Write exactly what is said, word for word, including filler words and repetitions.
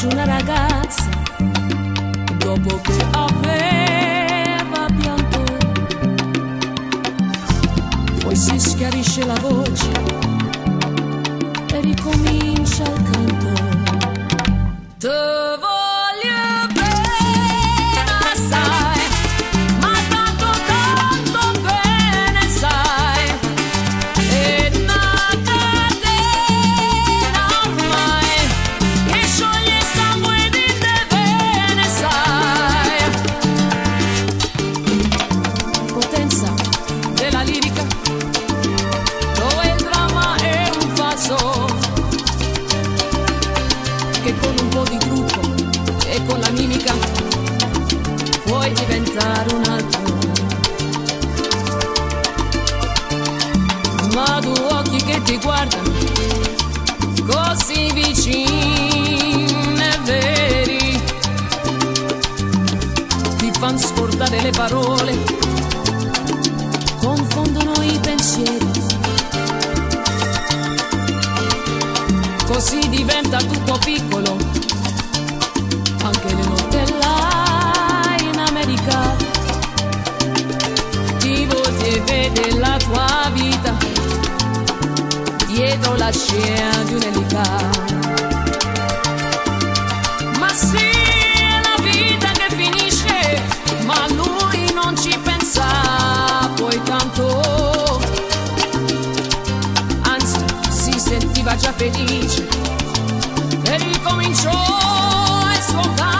fece una ragazza dopo che aveva pianto, poi si schiarisce la voce e ricomincia il canto. Te voglio bene assai, ma tanto tanto bene sai, e una catena ormai che scioglie il sangue di te bene sai. Potenza della lirica, dove il dramma è un falso, che con un po' di trucco e con la mimica puoi diventare un altro. Ma due occhi che ti guardano così vicini e veri ti fanno scordare le parole, confondono i pensieri, così diventa tutto piccolo, anche le notte là in America. Ti volti e vede la tua vita dietro la scia di un'elica. Ma sì, è la vita che finisce, ma lui non ci pensa poi tanto, anzi si sentiva già felice e ricominciò il suo canto.